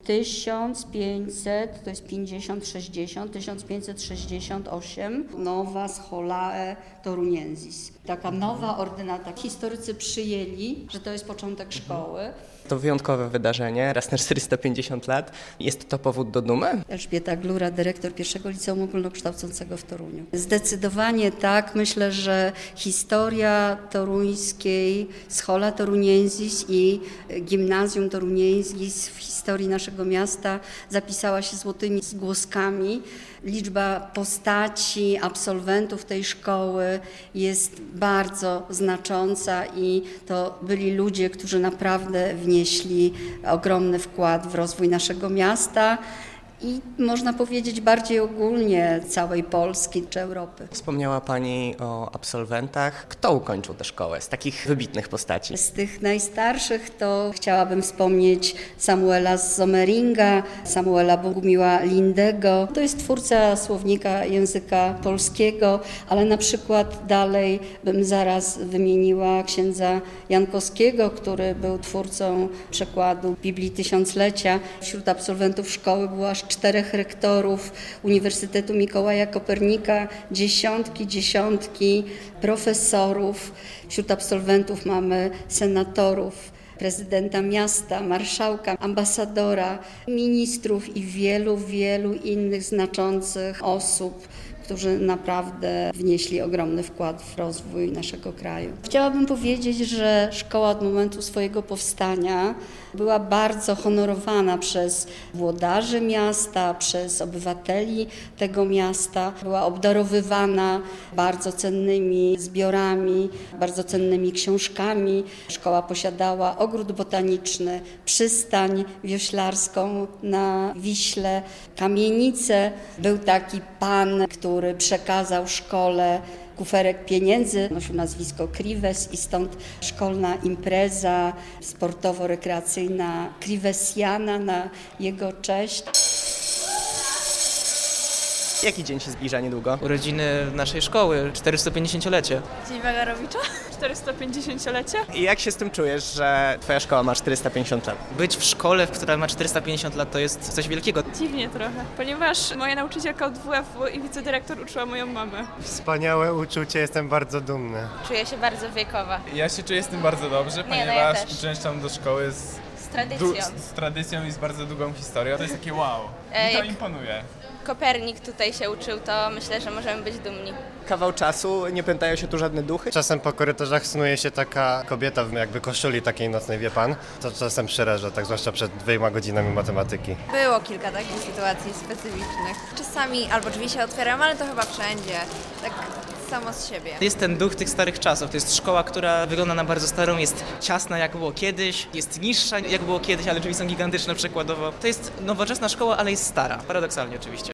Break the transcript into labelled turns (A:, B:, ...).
A: 1500, to jest 50, 60, 1568, Nova Scholae Toruniensis. Taka nowa ordynata. Historycy przyjęli, że to jest początek szkoły.
B: To wyjątkowe wydarzenie, raz na 450 lat. Jest to powód do dumy?
A: Elżbieta Glura, dyrektor pierwszego liceum ogólnokształcącego w Toruniu. Zdecydowanie tak. Myślę, że historia toruńskiej, Schola Toruniensis i Gimnazjum Toruniensis w historii naszego miasta zapisała się złotymi zgłoskami. Liczba postaci, absolwentów tej szkoły jest bardzo znacząca i to byli ludzie, którzy naprawdę wnieśli ogromny wkład w rozwój naszego miasta i można powiedzieć bardziej ogólnie całej Polski czy Europy.
B: Wspomniała Pani o absolwentach. Kto ukończył tę szkołę z takich wybitnych postaci?
A: Z tych najstarszych to chciałabym wspomnieć Samuela Zommeringa, Samuela Bogumiła Lindego. To jest twórca słownika języka polskiego, ale na przykład dalej bym zaraz wymieniła księdza Jankowskiego, który był twórcą przekładu Biblii Tysiąclecia. Wśród absolwentów szkoły było aż 4 rektorów Uniwersytetu Mikołaja Kopernika, dziesiątki profesorów. Wśród absolwentów mamy senatorów, prezydenta miasta, marszałka, ambasadora, ministrów i wielu innych znaczących osób, którzy naprawdę wnieśli ogromny wkład w rozwój naszego kraju. Chciałabym powiedzieć, że szkoła od momentu swojego powstania była bardzo honorowana przez włodarzy miasta, przez obywateli tego miasta. Była obdarowywana bardzo cennymi zbiorami, bardzo cennymi książkami. Szkoła posiadała ogród botaniczny, przystań wioślarską na Wiśle, kamienicę. Był taki pan, który przekazał szkole kuferek pieniędzy, nosił nazwisko Krives i stąd szkolna impreza sportowo-rekreacyjna Krivesiana na jego cześć.
B: Jaki dzień się zbliża niedługo?
C: Urodziny naszej szkoły, 450-lecie.
D: Dzień Wagarowicza? 450-lecie?
B: I jak się z tym czujesz, że Twoja szkoła ma 450 lat?
C: Być w szkole, która ma 450 lat, to jest coś wielkiego.
D: Dziwnie trochę, ponieważ moja nauczycielka od WF-u i wicedyrektor uczyła moją mamę.
E: Wspaniałe uczucie, jestem bardzo dumny.
F: Czuję się bardzo wiekowa.
G: Ja się czuję z tym bardzo dobrze,
F: no ja
G: ponieważ
F: też.
G: uczęszczam do szkoły
F: Z tradycją.
G: z tradycją i z bardzo długą historią. To jest takie wow, mi to
F: Jak
G: imponuje.
F: Kopernik tutaj się uczył, to myślę, że możemy być dumni.
B: Kawał czasu, nie pętają się tu żadne duchy?
E: Czasem po korytarzach snuje się taka kobieta w jakby koszuli takiej nocnej, wie pan? To czasem przeraża, tak zwłaszcza przed 2 godzinami matematyki.
H: Było kilka takich sytuacji specyficznych. Czasami albo drzwi się otwierają, ale to chyba wszędzie. Tak samo z siebie.
C: Jest ten duch tych starych czasów. To jest szkoła, która wygląda na bardzo starą, jest ciasna jak było kiedyś, jest niższa jak było kiedyś, ale drzwi są gigantyczne przykładowo. To jest nowoczesna szkoła, ale jest stara. Paradoksalnie oczywiście.